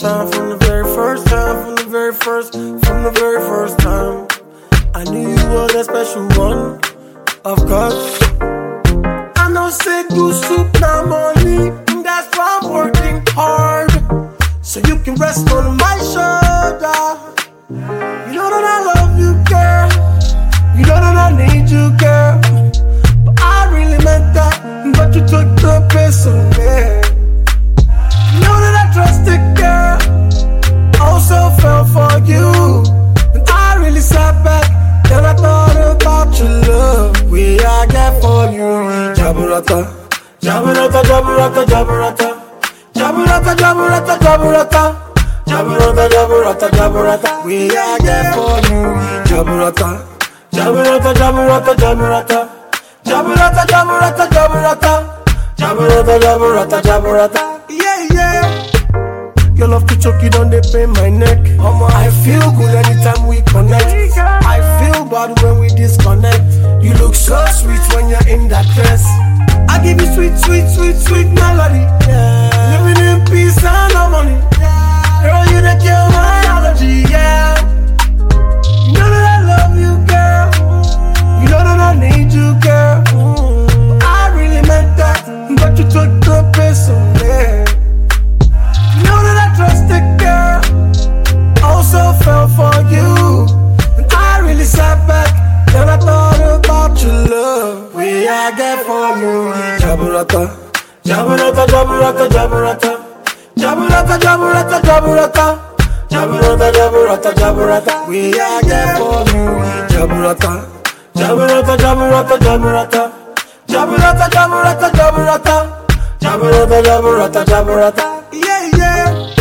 time, from the very first time, from the very first time. I knew you were the special one, of course. I know say good soup now money, and that's why I'm working hard, so you can rest on my shoulder. You know that I love you, girl. You know that I need you, girl. But I really meant that, but you took the piss on me. You know that I trusted, girl. Also fell for you, and I really sat back. Then I thought about your love. We I get for you. Jaburata, Jaburata, Jaburata, Jaburata, Jaburata, Jaburata, Jaburata, Jaburata, Jaburata, Jaburata. We I get for you. Jaburata, Jaburata, Jaburata, Jaburata, Jaburata, Jaburata, Jaburata, Jaburata, Jaburata, Jaburata. Yeah, yeah. Your love to choke, you don't they pain my neck. I feel good anytime we connect. I feel bad when we disconnect. You look so sweet when you're in that dress. I give you sweet, sweet, sweet, sweet melody. Yeah. Living in peace and harmony. Yeah. Girl, you the kill my allergy. Yeah. You know that I love you, girl. You know that I need you, girl. I really meant that, but you took the piss on me. You know that I trusted, girl. Also fell for you, and I really sat back. Then I thought about your love. We I get for you. Jaburata, Jaburata, Jaburata, Jaburata, Jaburata, Jaburata, Jaburata, Jaburata, Jaburata, Jaburata. We I get for you. Jaburata, Jaburata, Jaburata, Jaburata, Jaburata, Jaburata, Jaburata, Jaburata, Jaburata, Jaburata. Yeah, yeah.